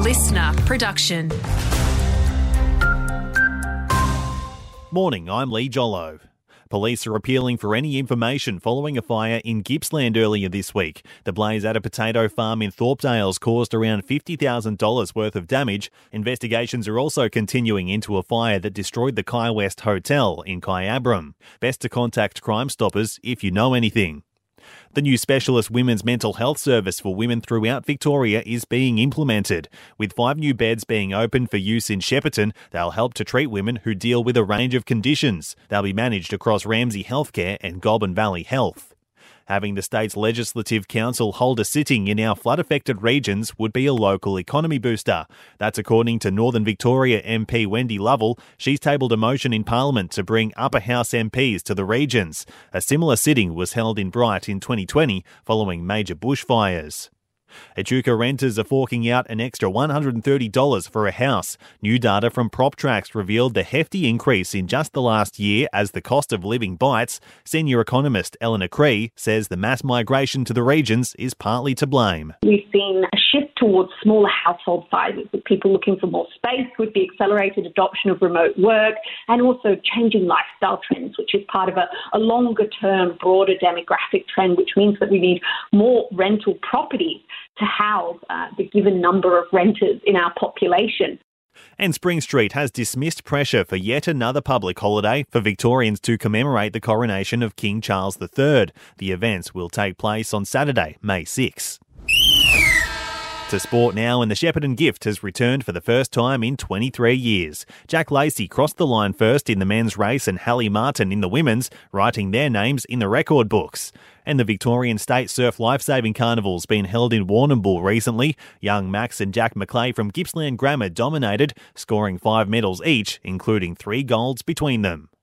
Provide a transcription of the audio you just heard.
listener production. Morning, I'm Lee Jollo. Police are appealing for any information following a fire in Gippsland earlier this week. The blaze at a potato farm in Thorpedales caused around $50,000 worth of damage. Investigations are also continuing into a fire that destroyed the Kai West Hotel in Kyabram. Best to contact Crime Stoppers if you know anything. The new specialist women's mental health service for women throughout Victoria is being implemented. With 5 new beds being opened for use in Shepparton, they'll help to treat women who deal with a range of conditions. They'll be managed across Ramsay Healthcare and Goulburn Valley Health. Having the state's Legislative Council hold a sitting in our flood-affected regions would be a local economy booster. That's according to Northern Victoria MP Wendy Lovell. She's tabled a motion in Parliament to bring upper house MPs to the regions. A similar sitting was held in Bright in 2020 following major bushfires. Echuca renters are forking out an extra $130 for a house. New data from PropTrax revealed the hefty increase in just the last year as the cost of living bites. Senior economist Eleanor Cree says the mass migration to the regions is partly to blame. We've seen a shift towards smaller household sizes, with people looking for more space, with the accelerated adoption of remote work and also changing lifestyle trends, which is part of a longer-term, broader demographic trend, which means that we need more rental properties to house the given number of renters in our population. And Spring Street has dismissed pressure for yet another public holiday for Victorians to commemorate the coronation of King Charles III. The events will take place on Saturday, May 6. To sport now, and the Shepparton Gift has returned for the first time in 23 years. Jack Lacey crossed the line first in the men's race and Hallie Martin in the women's, writing their names in the record books. And the Victorian State Surf Lifesaving Carnival's been held in Warrnambool recently. Young Max and Jack McClay from Gippsland Grammar dominated, scoring 5 medals each, including 3 golds between them.